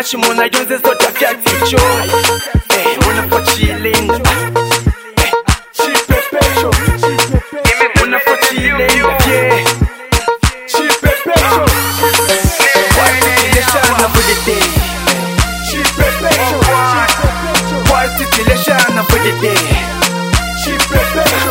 Shimona yonze soda fyaticho. Muna for chilling. She perpetual. Muna for chilling. Yeah. She perpetual. Why did you shine for the day? She perpetual. Why did you shine for the day? She perpetual.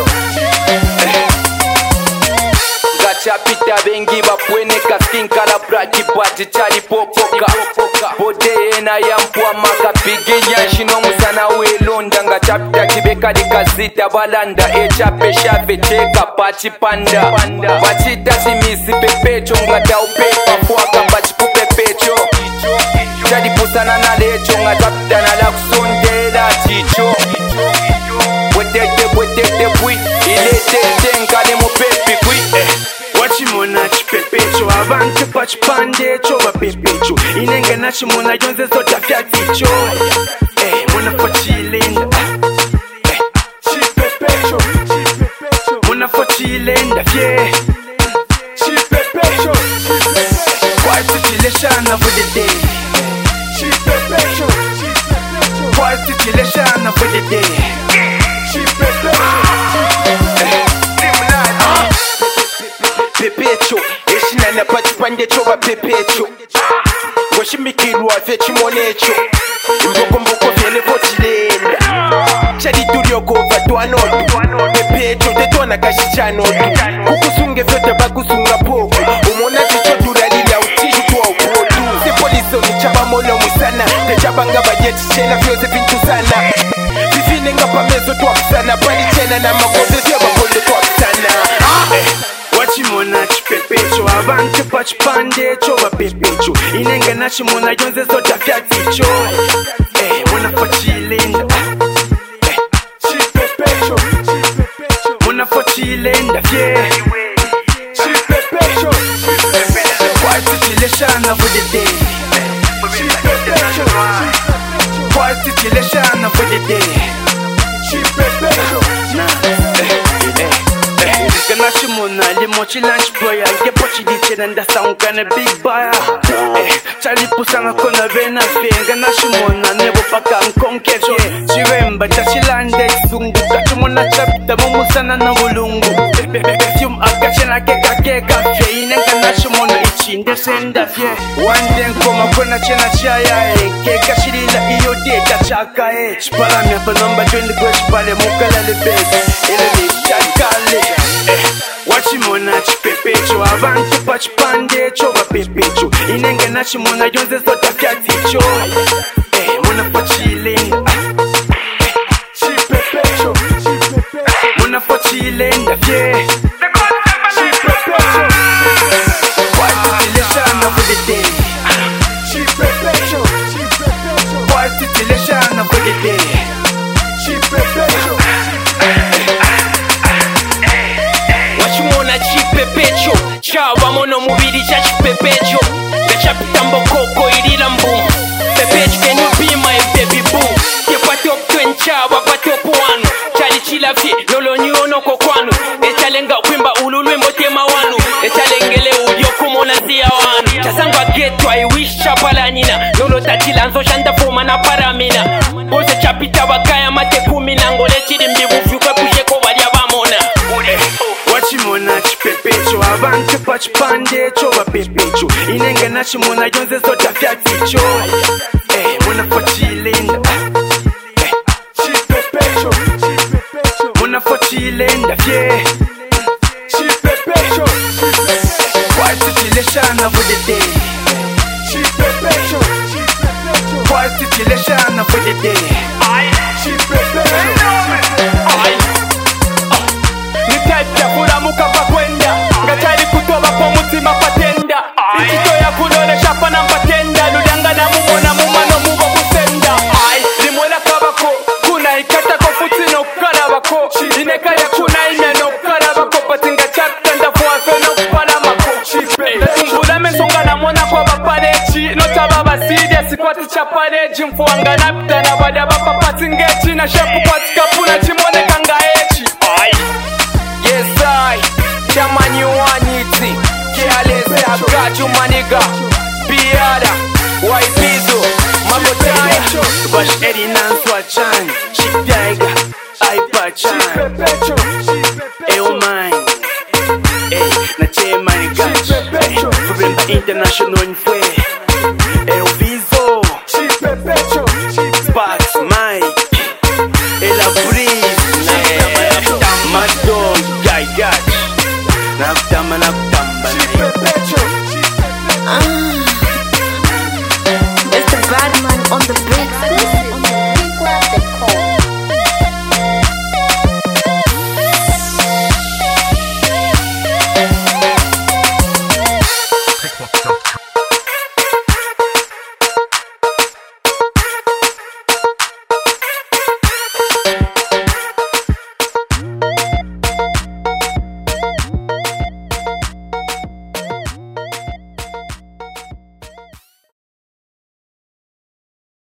Chapita bengi bapweneka skinkala brati bati chali popoka Bode ena yampwa maka pigi nyanshi no musana welonda nga chapita kibeka likazita balanda echape shape cheka pachi panda Bachita simisi pepecho nga taupepa fuaka bachi pupepecho Chali pusana na lecho nga chapita na lakusondela chicho Bwetete bwi ilete nkale mupepi kwi Chimona chipepecho abantu pachipande cho bapepecho inenge na chimona yonze soda fyaticho muna for chilling chipepecho muna for chilling yeah chipepecho why did you shine for the day chipepecho why did you shine for the day chipepecho Pepecho, eshina na pachipande choba pepecho Goshimikirwa fe chimonecho Mbokombo fyele pochilenda Chadi turio kova tuanotu Pepecho, tetona kashichanotu Kukusunge vyote bakusunga poku Umona chicho duralila utishu tuwa upotu Se poliso ni chaba molo musana Techabanga bajeti chena vyose pintu sana Vivine nga pamezo tuwa kusana Pali chena na makoze siya bakole tuwa kusana Chimona chipepecho abantu pachipande cho bapepecho inenge na chimona yonze soda fyaticho muna for chilling chipepecho muna for chilling yeah chipepecho why did you shine for the day chipepecho why did you shine for the day chipepecho Gana shimona limochi lunch boy Alge pochi di chena nda sound gana big buyer Chali pusanga kona vena fe Gana shimona nebo paka mkonkefe Chiremba chachilande sungu Kachumona chapita mumusana na mulungu Perfume akachena keka fe Inenga na shimona ichinde senda fe One day koma kona chena chaya Keka shirila iyo data chaka Chipala miapa number 20 kwa chipale mukala lebebe Ele ni chakale Wachimona chipepecho abantu pachipande cho bapepecho inenge na chimona yonze soda fyaticho muna for chilling chipepecho muna for chilling yeah chipepecho why did you shine for the day chipepecho why did you shine for the day chipepecho Chipepecho, chava mono mubiri cha chipepecho Gachapita mbokoko ilila mboom Pepecho can you be my baby boom Kepa top 20 chava pa top 1 Chali chila fi lolo nyuono kokwanu Echalenga kwimba ululwe mbotema wanu Echalengele udio kumona zia wanu Chasangwa geto I wish chapala nina Lolo tatila nzo shanda foma na paramina Bose chapita wakaya mate kumina Ngole chidi mbivu fyukwe pusheko walia vamona Chimona chipepecho abantu pachipande cho bapepecho inenge na chimona yonze soda fyaticho muna for chilling chipepecho muna for chilling yeah chipepecho why did you shine for the day chipepecho why did you shine for the day chipepecho mukava kwenda ngachali kutoba kwa mutima patenda ichito ya kulole shapa na mpatenda lulanga na mumona mumano mubo kusenda limwela kabako kuna ikata ko futi no karabako ineka ya kuna ine no karabako patinga chapta ndafuwa fe no paramako tumbula mesonga na mwana kwa baparechi notaba basidi sikwati chapareji mfuanga napita na bada bapa patingechi na shepu patika puna chimone kanga echi Yes I, Jamani Waniti, Kialese Akaju Maniga, Biada, Waipizo Chan, Chic Tiger, Hyper Chan. Eyo mine, na Che mine gash. Remember international nfwe.